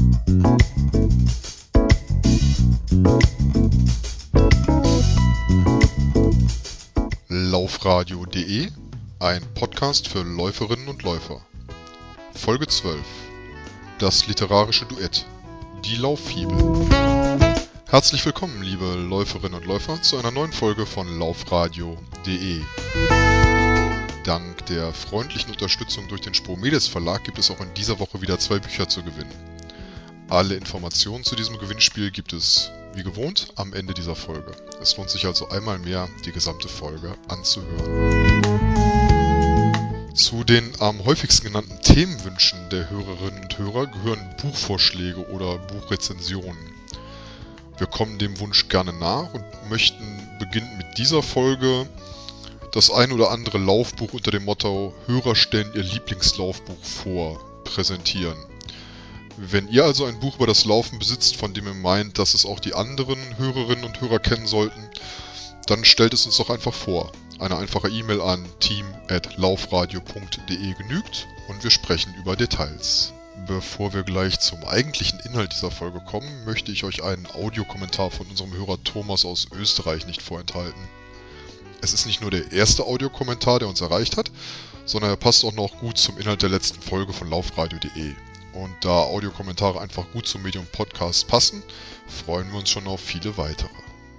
Laufradio.de, ein Podcast für Läuferinnen und Läufer. Folge 12. Das literarische Duett. Die Lauffibel. Herzlich willkommen, liebe Läuferinnen und Läufer, zu einer neuen Folge von Laufradio.de. Dank der freundlichen Unterstützung durch den Spomedes Verlag gibt es auch in dieser Woche wieder 2 Bücher zu gewinnen. Alle Informationen zu diesem Gewinnspiel gibt es, wie gewohnt, am Ende dieser Folge. Es lohnt sich also einmal mehr, die gesamte Folge anzuhören. Zu den am häufigsten genannten Themenwünschen der Hörerinnen und Hörer gehören Buchvorschläge oder Buchrezensionen. Wir kommen dem Wunsch gerne nach und möchten beginnend mit dieser Folge das ein oder andere Laufbuch unter dem Motto „Hörer stellen ihr Lieblingslaufbuch vor" präsentieren. Wenn ihr also ein Buch über das Laufen besitzt, von dem ihr meint, dass es auch die anderen Hörerinnen und Hörer kennen sollten, dann stellt es uns doch einfach vor. Eine einfache E-Mail an team@laufradio.de genügt und wir sprechen über Details. Bevor wir gleich zum eigentlichen Inhalt dieser Folge kommen, möchte ich euch einen Audiokommentar von unserem Hörer Thomas aus Österreich nicht vorenthalten. Es ist nicht nur der erste Audiokommentar, der uns erreicht hat, sondern er passt auch noch gut zum Inhalt der letzten Folge von laufradio.de. Und da Audiokommentare einfach gut zum Medium Podcast passen, freuen wir uns schon auf viele weitere.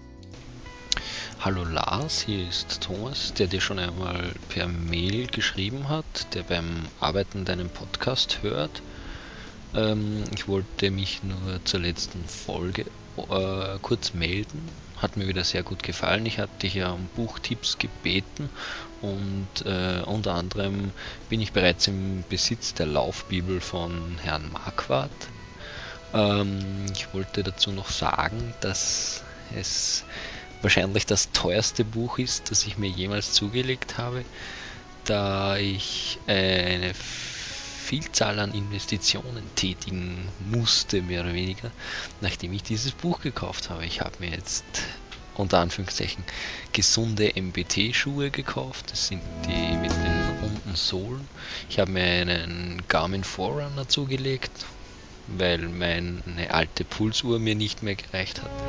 Hallo Lars, hier ist Thomas, der dir schon einmal per Mail geschrieben hat, der beim Arbeiten deinen Podcast hört. Ich wollte mich nur zur letzten Folge kurz melden. Hat mir wieder sehr gut gefallen. Ich hatte dich ja um Buchtipps gebeten und unter anderem bin ich bereits im Besitz der Laufbibel von Herrn Marquardt. Ich wollte dazu noch sagen, dass es wahrscheinlich das teuerste Buch ist, das ich mir jemals zugelegt habe, da ich eine Vielzahl an Investitionen tätigen musste, mehr oder weniger, nachdem ich dieses Buch gekauft habe. Ich habe mir jetzt unter Anführungszeichen gesunde MBT-Schuhe gekauft, das sind die mit den runden Sohlen. Ich habe mir einen Garmin Forerunner zugelegt, weil meine alte Pulsuhr mir nicht mehr gereicht hat.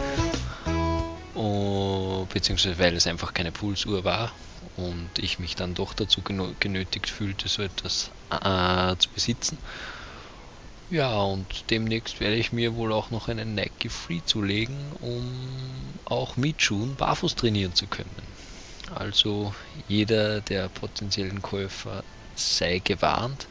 Beziehungsweise weil es einfach keine Pulsuhr war und ich mich dann doch dazu genötigt fühlte, so etwas zu besitzen. Ja, und demnächst werde ich mir wohl auch noch einen Nike Free zulegen, um auch mit Schuhen barfuß trainieren zu können. Also jeder der potenziellen Käufer sei gewarnt,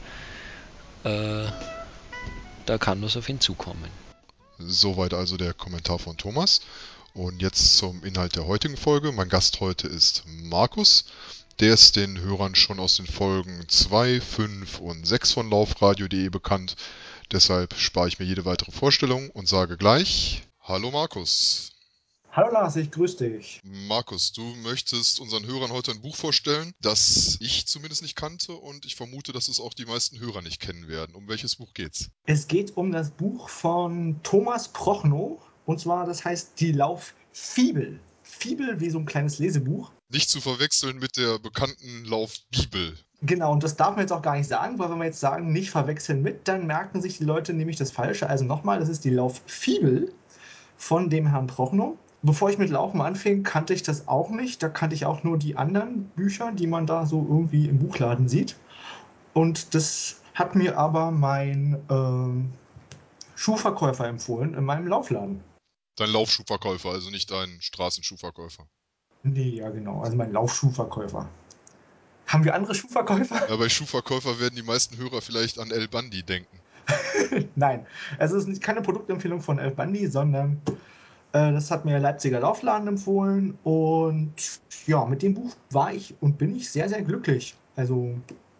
da kann was auf ihn zukommen. Soweit also der Kommentar von Thomas. Und jetzt zum Inhalt der heutigen Folge. Mein Gast heute ist Markus. Der ist den Hörern schon aus den Folgen 2, 5 und 6 von laufradio.de bekannt. Deshalb spare ich mir jede weitere Vorstellung und sage gleich: Hallo Markus. Hallo Lars, ich grüße dich. Markus, du möchtest unseren Hörern heute ein Buch vorstellen, das ich zumindest nicht kannte und ich vermute, dass es auch die meisten Hörer nicht kennen werden. Um welches Buch geht's? Es geht um das Buch von Thomas Prochnow und zwar, das heißt Die Lauffibel. Fibel wie so ein kleines Lesebuch. Nicht zu verwechseln mit der bekannten Laufbibel. Genau, und das darf man jetzt auch gar nicht sagen, weil wenn wir jetzt sagen, nicht verwechseln mit, dann merken sich die Leute nämlich das Falsche. Also nochmal, das ist die Lauffibel von dem Herrn Prochnow. Bevor ich mit Laufen anfing, kannte ich das auch nicht. Da kannte ich auch nur die anderen Bücher, die man da so irgendwie im Buchladen sieht. Und das hat mir aber mein Schuhverkäufer empfohlen in meinem Laufladen. Dein Laufschuhverkäufer, also nicht dein Straßenschuhverkäufer. Nee, ja genau, also mein Laufschuhverkäufer. Haben wir andere Schuhverkäufer? Ja, bei Schuhverkäufer werden die meisten Hörer vielleicht an El Bandi denken. Nein, also es ist nicht keine Produktempfehlung von El Bandi, sondern das hat mir der Leipziger Laufladen empfohlen und ja, mit dem Buch war ich und bin ich sehr, sehr glücklich. Also,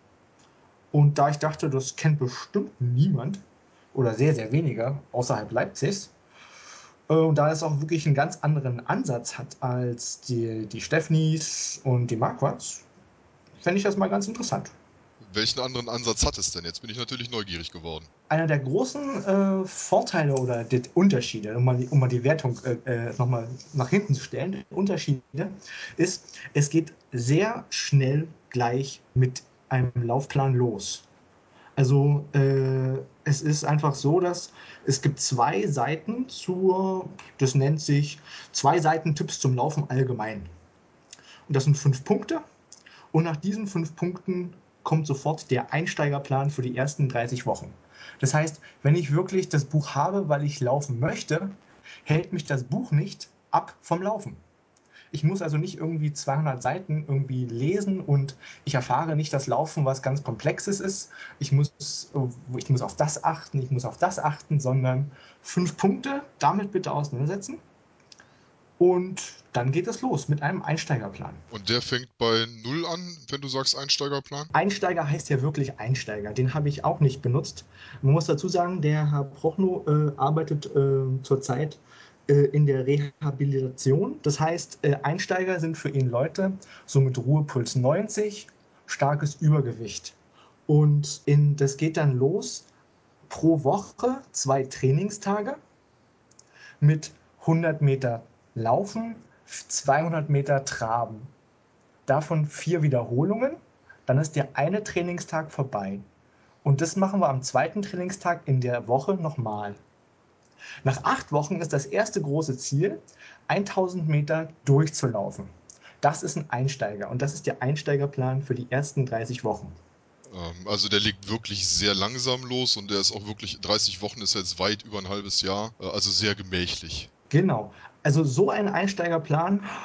und da ich dachte, das kennt bestimmt niemand oder sehr, sehr weniger außerhalb Leipzigs, und da es auch wirklich einen ganz anderen Ansatz hat als die Steffnis und die Marquards, fände ich das mal ganz interessant. Welchen anderen Ansatz hat es denn? Jetzt bin ich natürlich neugierig geworden. Einer der großen Vorteile oder die Unterschiede, um mal die Wertung nochmal nach hinten zu stellen, Unterschiede ist, es geht sehr schnell gleich mit einem Laufplan los. Also es ist einfach so, dass es gibt zwei Seiten das nennt sich zwei Seiten Tipps zum Laufen allgemein. Und das sind 5 Punkte. Und nach diesen 5 Punkten kommt sofort der Einsteigerplan für die ersten 30 Wochen. Das heißt, wenn ich wirklich das Buch habe, weil ich laufen möchte, hält mich das Buch nicht ab vom Laufen. Ich muss also nicht irgendwie 200 Seiten irgendwie lesen und ich erfahre nicht das Laufen, was ganz Komplexes ist. Ich muss auf das achten, ich muss auf das achten, sondern 5 Punkte, damit bitte auseinandersetzen. Und dann geht es los mit einem Einsteigerplan. Und der fängt bei null an, wenn du sagst Einsteigerplan? Einsteiger heißt ja wirklich Einsteiger. Den habe ich auch nicht benutzt. Man muss dazu sagen, der Herr Prochnow arbeitet zurzeit in der Rehabilitation. Das heißt, Einsteiger sind für ihn Leute so mit Ruhepuls 90, starkes Übergewicht. Und das geht dann los pro Woche 2 Trainingstage mit 100 Meter Laufen, 200 Meter Traben. Davon 4 Wiederholungen, dann ist der eine Trainingstag vorbei. Und das machen wir am zweiten Trainingstag in der Woche nochmal. Nach 8 Wochen ist das erste große Ziel, 1000 Meter durchzulaufen. Das ist ein Einsteiger und das ist der Einsteigerplan für die ersten 30 Wochen. Also der legt wirklich sehr langsam los und der ist auch wirklich, 30 Wochen ist jetzt weit über ein halbes Jahr, also sehr gemächlich. Genau. Also so einen Einsteigerplan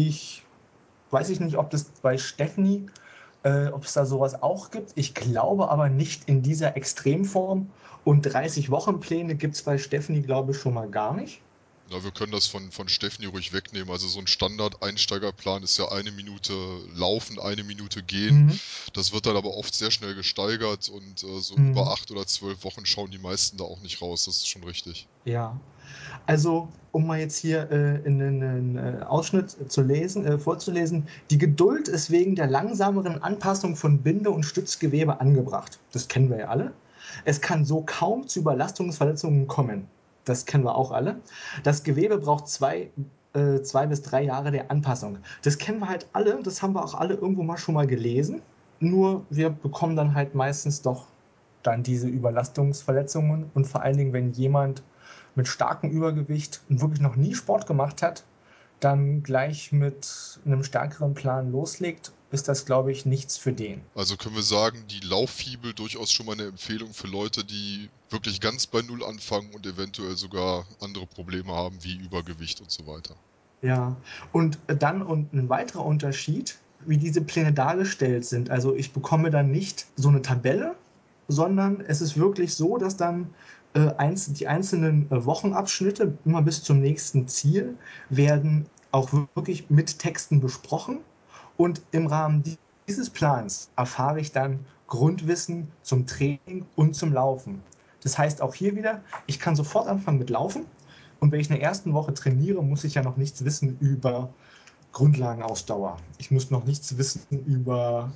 weiß ich nicht, ob das bei Stephanie ob es da sowas auch gibt. Ich glaube aber nicht in dieser Extremform. Und 30-Wochen-Pläne gibt es bei Stephanie, glaube ich, schon mal gar nicht. Na, wir können das von Stefanie ruhig wegnehmen. Also so ein Standard-Einsteigerplan ist ja 1 Minute laufen, 1 Minute gehen. Mhm. Das wird dann aber oft sehr schnell gesteigert und so über Mhm. 8 oder 12 Wochen schauen die meisten da auch nicht raus. Das ist schon richtig. Ja, also um mal jetzt hier in einen Ausschnitt vorzulesen, die Geduld ist wegen der langsameren Anpassung von Binde- und Stützgewebe angebracht. Das kennen wir ja alle. Es kann so kaum zu Überlastungsverletzungen kommen. Das kennen wir auch alle. Das Gewebe braucht 2 bis 3 Jahre der Anpassung. Das kennen wir halt alle, das haben wir auch alle irgendwo mal schon mal gelesen. Nur wir bekommen dann halt meistens doch dann diese Überlastungsverletzungen und vor allen Dingen, wenn jemand mit starkem Übergewicht und wirklich noch nie Sport gemacht hat, dann gleich mit einem stärkeren Plan loslegt, ist das, glaube ich, nichts für den. Also können wir sagen, die Lauffibel durchaus schon mal eine Empfehlung für Leute, die wirklich ganz bei Null anfangen und eventuell sogar andere Probleme haben wie Übergewicht und so weiter. Ja, und ein weiterer Unterschied, wie diese Pläne dargestellt sind. Also ich bekomme dann nicht so eine Tabelle, sondern es ist wirklich so, dass dann die einzelnen Wochenabschnitte immer bis zum nächsten Ziel werden auch wirklich mit Texten besprochen. Und im Rahmen dieses Plans erfahre ich dann Grundwissen zum Training und zum Laufen. Das heißt auch hier wieder, ich kann sofort anfangen mit Laufen. Und wenn ich in der ersten Woche trainiere, muss ich ja noch nichts wissen über Grundlagenausdauer. Ich muss noch nichts wissen über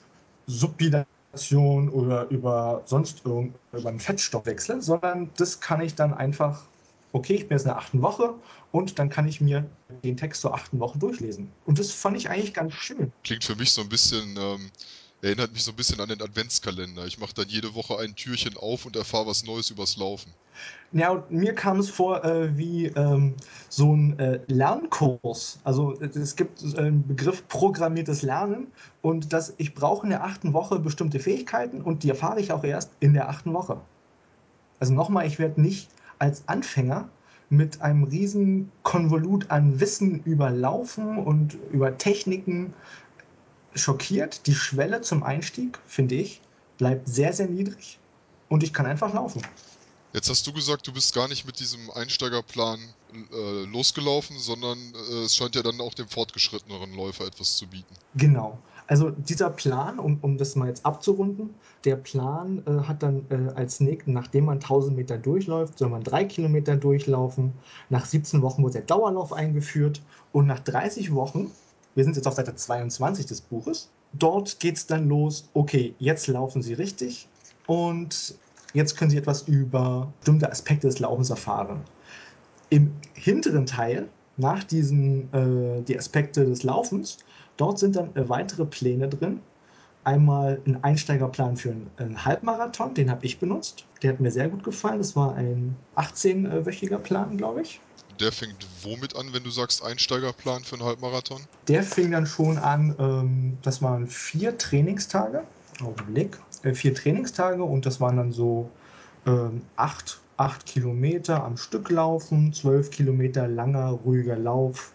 Subbilation oder über einen Fettstoffwechsel, sondern das kann ich dann einfach, okay, ich bin jetzt in der 8. Woche und dann kann ich mir den Text zur 8. Woche durchlesen. Und das fand ich eigentlich ganz schön. Klingt für mich so ein bisschen, erinnert mich so ein bisschen an den Adventskalender. Ich mache dann jede Woche ein Türchen auf und erfahre was Neues übers Laufen. Ja, und mir kam es vor wie so ein Lernkurs. Also es gibt einen Begriff programmiertes Lernen und ich brauche in der 8. Woche bestimmte Fähigkeiten und die erfahre ich auch erst in der 8. Woche. Also nochmal, ich werde nicht als Anfänger mit einem riesen Konvolut an Wissen über Laufen und über Techniken schockiert. Die Schwelle zum Einstieg, finde ich, bleibt sehr, sehr niedrig und ich kann einfach laufen. Jetzt hast du gesagt, du bist gar nicht mit diesem Einsteigerplan losgelaufen, sondern es scheint ja dann auch dem fortgeschritteneren Läufer etwas zu bieten. Genau. Also dieser Plan, um das mal jetzt abzurunden, der Plan hat dann als nächsten, nachdem man 1000 Meter durchläuft, soll man 3 Kilometer durchlaufen. Nach 17 Wochen wird der Dauerlauf eingeführt und nach 30 Wochen, wir sind jetzt auf Seite 22 des Buches, dort geht es dann los, okay, jetzt laufen Sie richtig und jetzt können Sie etwas über bestimmte Aspekte des Laufens erfahren. Im hinteren Teil, nach die Aspekte des Laufens, dort sind dann weitere Pläne drin, einmal einen Einsteigerplan für einen Halbmarathon, den habe ich benutzt. Der hat mir sehr gut gefallen. Das war ein 18-wöchiger Plan, glaube ich. Der fängt womit an, wenn du sagst Einsteigerplan für einen Halbmarathon? Der fing dann schon an, das waren 4 Trainingstage, Augenblick, 4 Trainingstage und das waren dann so 8 Kilometer am Stück laufen, 12 Kilometer langer, ruhiger Lauf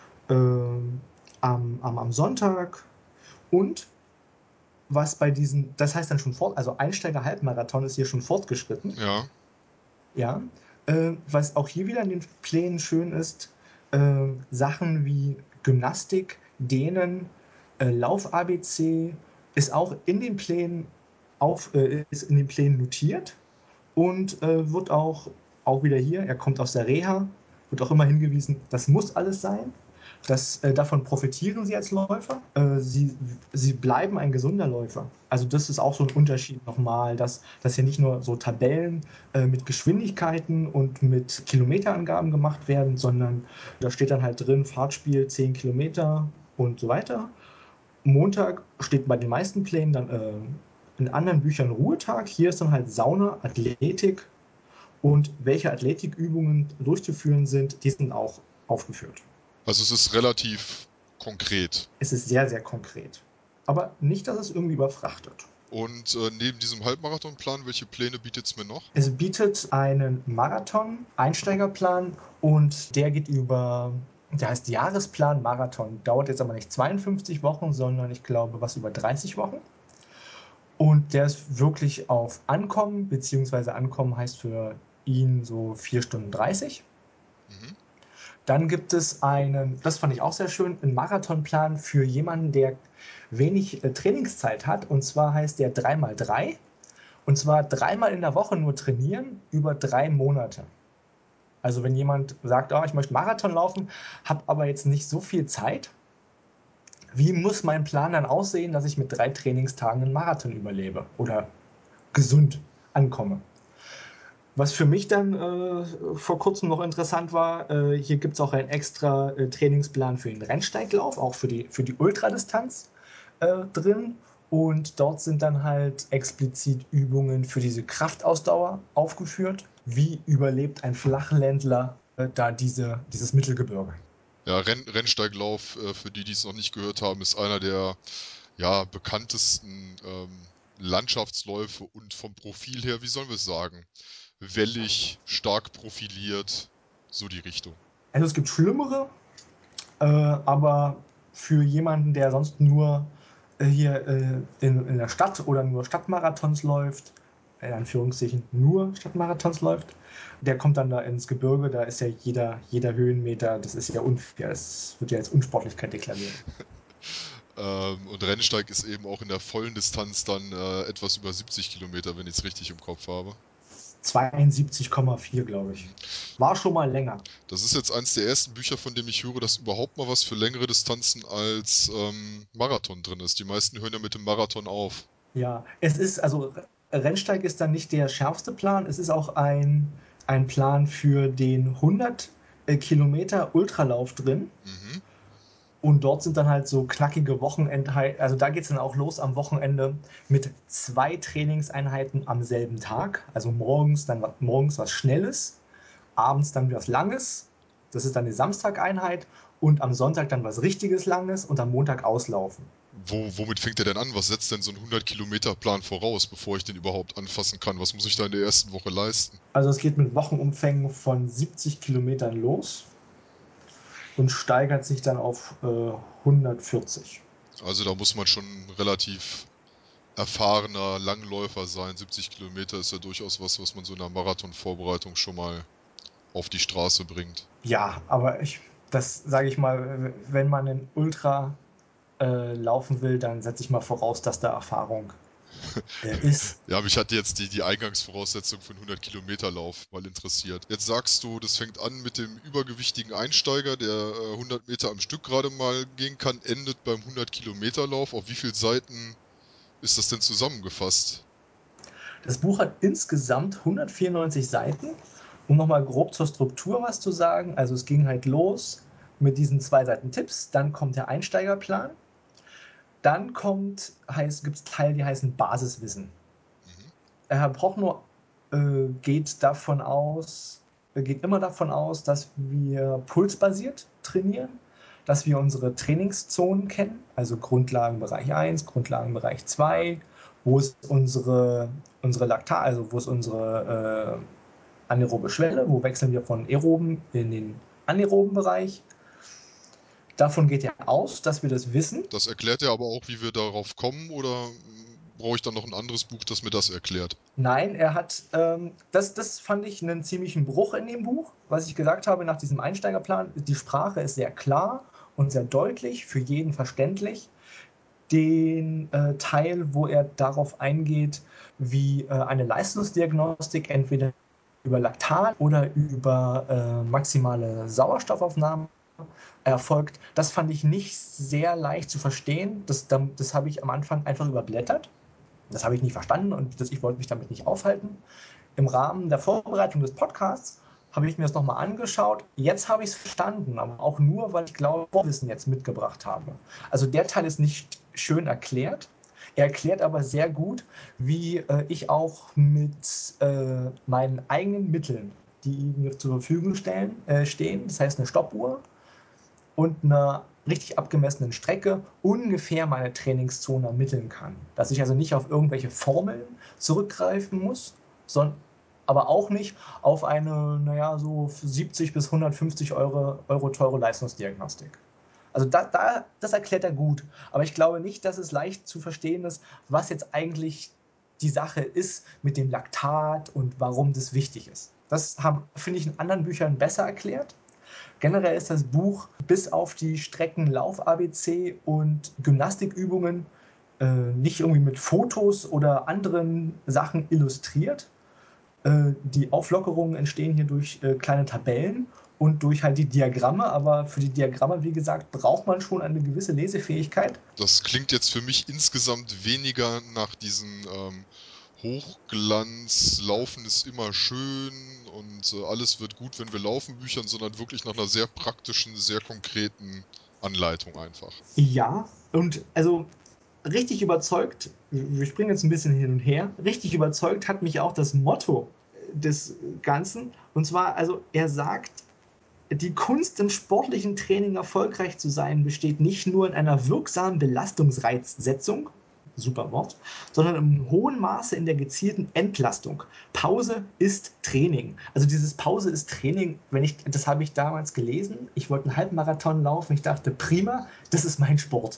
am Sonntag und was bei diesen, das heißt dann schon also Einsteiger-Halbmarathon ist hier schon fortgeschritten. Ja. Ja. Was auch hier wieder in den Plänen schön ist, Sachen wie Gymnastik, Dehnen, Lauf-ABC ist auch in den Plänen ist in den Plänen notiert und wird auch wieder hier, er kommt aus der Reha, wird auch immer hingewiesen, das muss alles sein. Davon profitieren sie als Läufer. Sie bleiben ein gesunder Läufer. Also das ist auch so ein Unterschied nochmal, dass hier nicht nur so Tabellen mit Geschwindigkeiten und mit Kilometerangaben gemacht werden, sondern da steht dann halt drin, Fahrtspiel 10 Kilometer und so weiter. Montag steht bei den meisten Plänen dann in anderen Büchern Ruhetag. Hier ist dann halt Sauna, Athletik und welche Athletikübungen durchzuführen sind, die sind auch aufgeführt. Also es ist relativ konkret. Es ist sehr, sehr konkret. Aber nicht, dass es irgendwie überfrachtet. Und neben diesem Halbmarathonplan, welche Pläne bietet es mir noch? Es bietet einen Marathon-Einsteigerplan und der heißt Jahresplan Marathon. Dauert jetzt aber nicht 52 Wochen, sondern ich glaube, was über 30 Wochen. Und der ist wirklich auf Ankommen, beziehungsweise Ankommen heißt für ihn so 4 Stunden 30. Mhm. Dann gibt es das fand ich auch sehr schön, einen Marathonplan für jemanden, der wenig Trainingszeit hat. Und zwar heißt der 3x3. Und zwar 3-mal in der Woche nur trainieren über 3 Monate. Also wenn jemand sagt, oh, ich möchte Marathon laufen, habe aber jetzt nicht so viel Zeit, wie muss mein Plan dann aussehen, dass ich mit 3 Trainingstagen einen Marathon überlebe oder gesund ankomme? Was für mich dann vor kurzem noch interessant war, hier gibt es auch einen extra Trainingsplan für den Rennsteiglauf, auch für die Ultradistanz drin. Und dort sind dann halt explizit Übungen für diese Kraftausdauer aufgeführt. Wie überlebt ein Flachländler da dieses Mittelgebirge? Ja, Rennsteiglauf, für die, die es noch nicht gehört haben, ist einer der ja, bekanntesten Landschaftsläufe und vom Profil her, wie sollen wir es sagen? Wellig, stark profiliert, so die Richtung. Also es gibt schlimmere, aber für jemanden, der sonst nur hier in der Stadt oder nur Stadtmarathons läuft, in Anführungszeichen nur Stadtmarathons läuft, der kommt dann da ins Gebirge, da ist ja jeder Höhenmeter, das ist ja unfair, das wird ja als Unsportlichkeit deklariert. Und Rennsteig ist eben auch in der vollen Distanz dann etwas über 70 Kilometer, wenn ich es richtig im Kopf habe. 72,4, glaube ich. Mhm. War schon mal länger. Das ist jetzt eins der ersten Bücher, von dem ich höre, dass überhaupt mal was für längere Distanzen als Marathon drin ist. Die meisten hören ja mit dem Marathon auf. Ja, also Rennsteig ist dann nicht der schärfste Plan, es ist auch ein Plan für den 100 Kilometer Ultralauf drin. Mhm. Und dort sind dann halt so knackige Wocheneinheiten, also da geht es dann auch los am Wochenende mit 2 Trainingseinheiten am selben Tag. Also morgens was Schnelles, abends dann was Langes. Das ist dann die Samstageinheit und am Sonntag dann was richtiges Langes und am Montag auslaufen. Womit fängt der denn an? Was setzt denn so ein 100-Kilometer-Plan voraus, bevor ich den überhaupt anfassen kann? Was muss ich da in der ersten Woche leisten? Also es geht mit Wochenumfängen von 70 Kilometern los und steigert sich dann auf 140. Also da muss man schon ein relativ erfahrener Langläufer sein. 70 Kilometer ist ja durchaus was, was man so in einer Marathonvorbereitung schon mal auf die Straße bringt. Ja, aber das sage ich mal, wenn man einen Ultra laufen will, dann setze ich mal voraus, dass da Erfahrung ist. Ja, mich hat jetzt die Eingangsvoraussetzung für einen 100-Kilometer-Lauf mal interessiert. Jetzt sagst du, das fängt an mit dem übergewichtigen Einsteiger, der 100 Meter am Stück gerade mal gehen kann, endet beim 100-Kilometer-Lauf. Auf wie viele Seiten ist das denn zusammengefasst? Das Buch hat insgesamt 194 Seiten. Um nochmal grob zur Struktur was zu sagen, also es ging halt los mit diesen 2 Seiten Tipps, dann kommt der Einsteigerplan. Dann gibt es Teile, die heißen Basiswissen. Herr Prochnow geht immer davon aus, dass wir pulsbasiert trainieren, dass wir unsere Trainingszonen kennen, also Grundlagenbereich 1, Grundlagenbereich 2, wo ist unsere Laktat, also wo ist unsere anaerobe Schwelle, wo wechseln wir von aeroben in den anaeroben Bereich. Davon geht er aus, dass wir das wissen. Das erklärt er aber auch, wie wir darauf kommen, oder brauche ich dann noch ein anderes Buch, das mir das erklärt? Nein, er hat, das fand ich einen ziemlichen Bruch in dem Buch, was ich gesagt habe nach diesem Einsteigerplan. Die Sprache ist sehr klar und sehr deutlich, für jeden verständlich. Den Teil, wo er darauf eingeht, wie eine Leistungsdiagnostik entweder über Laktat oder über maximale Sauerstoffaufnahme erfolgt, das fand ich nicht sehr leicht zu verstehen. Das habe ich am Anfang einfach überblättert. Das habe ich nicht verstanden und ich wollte mich damit nicht aufhalten. Im Rahmen der Vorbereitung des Podcasts habe ich mir das nochmal angeschaut. Jetzt habe ich es verstanden, aber auch nur, weil ich glaube, Vorwissen jetzt mitgebracht habe. Also der Teil ist nicht schön erklärt. Er erklärt aber sehr gut, wie ich auch mit meinen eigenen Mitteln, die mir zur Verfügung stehen, das heißt eine Stoppuhr und einer richtig abgemessenen Strecke ungefähr meine Trainingszone ermitteln kann. Dass ich also nicht auf irgendwelche Formeln zurückgreifen muss, sondern aber auch nicht auf eine, so 70 bis 150 Euro teure Leistungsdiagnostik. Also das erklärt er gut. Aber ich glaube nicht, dass es leicht zu verstehen ist, was jetzt eigentlich die Sache ist mit dem Laktat und warum das wichtig ist. Das finde ich, in anderen Büchern besser erklärt. Generell ist das Buch bis auf die Streckenlauf-ABC und Gymnastikübungen nicht irgendwie mit Fotos oder anderen Sachen illustriert. Die Auflockerungen entstehen hier durch kleine Tabellen und durch halt die Diagramme, aber für die Diagramme, wie gesagt, braucht man schon eine gewisse Lesefähigkeit. Das klingt jetzt für mich insgesamt weniger nach diesen Hochglanz, Laufen ist immer schön und alles wird gut, wenn wir laufen Büchern, sondern wirklich nach einer sehr praktischen, sehr konkreten Anleitung einfach. Ja, und also richtig überzeugt, wir springen jetzt ein bisschen hin und her, richtig überzeugt hat mich auch das Motto des Ganzen. Und zwar, also er sagt, die Kunst im sportlichen Training erfolgreich zu sein, besteht nicht nur in einer wirksamen Belastungsreizsetzung, super Wort, sondern im hohen Maße in der gezielten Entlastung. Pause ist Training. Also dieses Pause ist Training, das habe ich damals gelesen. Ich wollte einen Halbmarathon laufen. Ich dachte, prima, das ist mein Sport.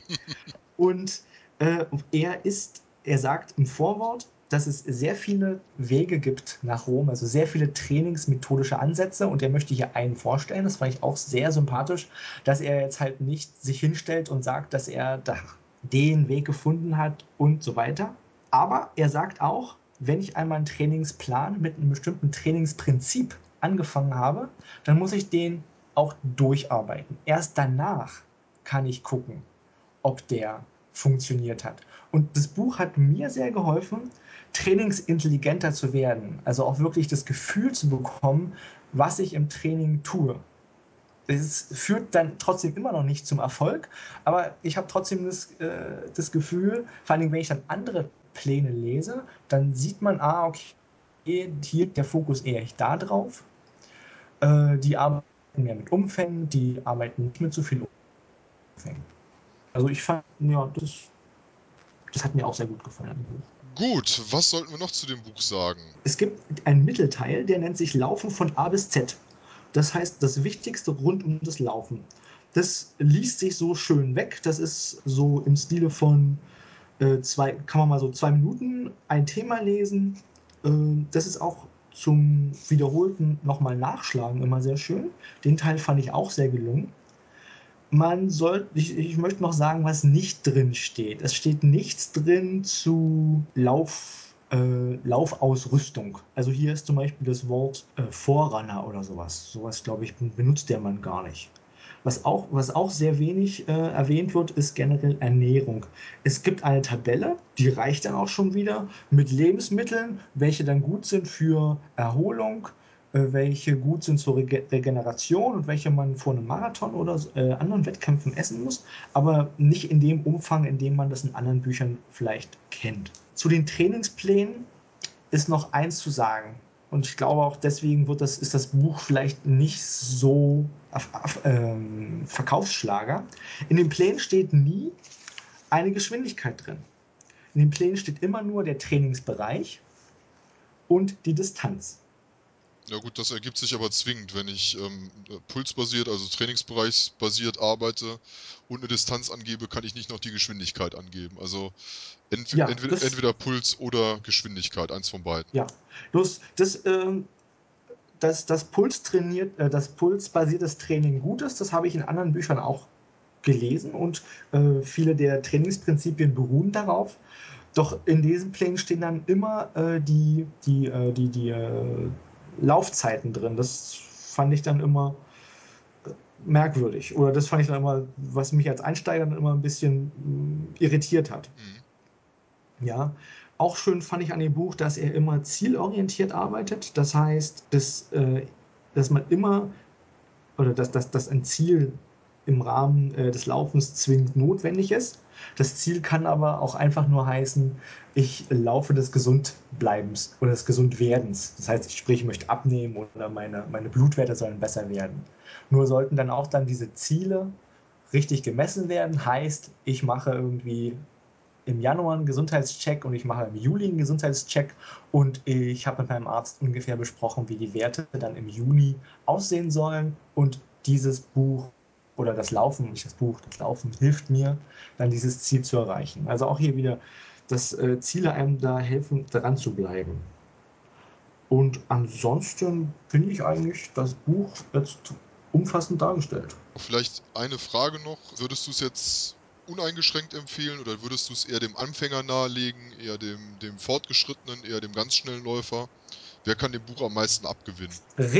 Und äh, er sagt im Vorwort, dass es sehr viele Wege gibt nach Rom, also sehr viele trainingsmethodische Ansätze und er möchte hier einen vorstellen. Das fand ich auch sehr sympathisch, dass er jetzt halt nicht sich hinstellt und sagt, dass er da den Weg gefunden hat und so weiter. Aber er sagt auch, wenn ich einmal einen Trainingsplan mit einem bestimmten Trainingsprinzip angefangen habe, dann muss ich den auch durcharbeiten. Erst danach kann ich gucken, ob der funktioniert hat. Und das Buch hat mir sehr geholfen, trainingsintelligenter zu werden. Also auch wirklich das Gefühl zu bekommen, was ich im Training tue. Es führt dann trotzdem immer noch nicht zum Erfolg, aber ich habe trotzdem das Gefühl, vor allem wenn ich dann andere Pläne lese, dann sieht man, okay, hier der Fokus eher da drauf. Die arbeiten mehr mit Umfängen, die arbeiten nicht mit so viel Umfängen. Also ich fand, ja, das hat mir auch sehr gut gefallen. Gut, was sollten wir noch zu dem Buch sagen? Es gibt einen Mittelteil, der nennt sich Laufen von A bis Z. Das heißt, das Wichtigste rund um das Laufen. Das liest sich so schön weg. Das ist so im Stile von kann man mal so 2 Minuten ein Thema lesen. Das ist auch zum wiederholten nochmal nachschlagen immer sehr schön. Den Teil fand ich auch sehr gelungen. Ich möchte noch sagen, was nicht drin steht. Es steht nichts drin zu Laufausrüstung. Also hier ist zum Beispiel das Wort Forerunner oder sowas. Sowas, glaube ich, benutzt der Mann gar nicht. Was auch sehr wenig erwähnt wird, ist generell Ernährung. Es gibt eine Tabelle, die reicht dann auch schon wieder, mit Lebensmitteln, welche dann gut sind für Erholung, welche gut sind zur Regeneration und welche man vor einem Marathon oder anderen Wettkämpfen essen muss, aber nicht in dem Umfang, in dem man das in anderen Büchern vielleicht kennt. Zu den Trainingsplänen ist noch eins zu sagen. Und ich glaube auch deswegen ist das Buch vielleicht nicht so Verkaufsschlager. In den Plänen steht nie eine Geschwindigkeit drin. In den Plänen steht immer nur der Trainingsbereich und die Distanz. Ja gut, das ergibt sich aber zwingend, wenn ich pulsbasiert, also trainingsbereichsbasiert arbeite und eine Distanz angebe, kann ich nicht noch die Geschwindigkeit angeben. Also Ja, entweder Puls oder Geschwindigkeit, eins von beiden. Ja, bloß das pulsbasiertes Training gut ist, das habe ich in anderen Büchern auch gelesen und viele der Trainingsprinzipien beruhen darauf. Doch in diesen Plänen stehen dann immer die Laufzeiten drin. Das fand ich dann immer merkwürdig. Oder das fand ich dann immer, was mich als Einsteiger dann immer ein bisschen irritiert hat. Mhm. Ja, auch schön fand ich an dem Buch, dass er immer zielorientiert arbeitet. Das heißt, dass man immer oder dass ein Ziel im Rahmen des Laufens zwingend notwendig ist. Das Ziel kann aber auch einfach nur heißen, ich laufe des Gesundbleibens oder des Gesundwerdens. Das heißt, ich möchte abnehmen oder meine Blutwerte sollen besser werden. Nur sollten dann auch dann diese Ziele richtig gemessen werden. Heißt, ich mache irgendwie im Januar einen Gesundheitscheck und ich mache im Juli einen Gesundheitscheck und ich habe mit meinem Arzt ungefähr besprochen, wie die Werte dann im Juni aussehen sollen und dieses Buch oder das Laufen, nicht das Buch, das Laufen hilft mir, dann dieses Ziel zu erreichen. Also auch hier wieder, dass Ziele einem da helfen, daran zu bleiben. Und ansonsten finde ich eigentlich das Buch jetzt umfassend dargestellt. Vielleicht eine Frage noch. Würdest du es jetzt uneingeschränkt empfehlen oder würdest du es eher dem Anfänger nahelegen, eher dem Fortgeschrittenen, eher dem ganz schnellen Läufer? Wer kann dem Buch am meisten abgewinnen?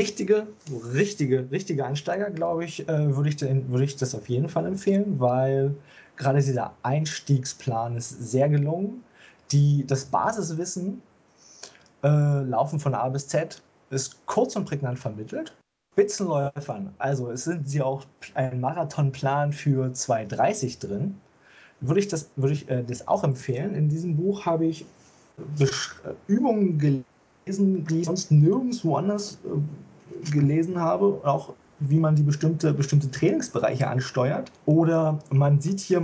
Richtige Einsteiger, glaube ich, würde ich das auf jeden Fall empfehlen, weil gerade dieser Einstiegsplan ist sehr gelungen. Das Basiswissen, Laufen von A bis Z, ist kurz und prägnant vermittelt. Spitzenläufern, also es sind sie auch ein Marathonplan für 2:30 drin, würde ich das auch empfehlen. In diesem Buch habe ich Übungen gelesen, die ich sonst nirgendwo anders gelesen habe, auch wie man die bestimmte Trainingsbereiche ansteuert. Oder man sieht hier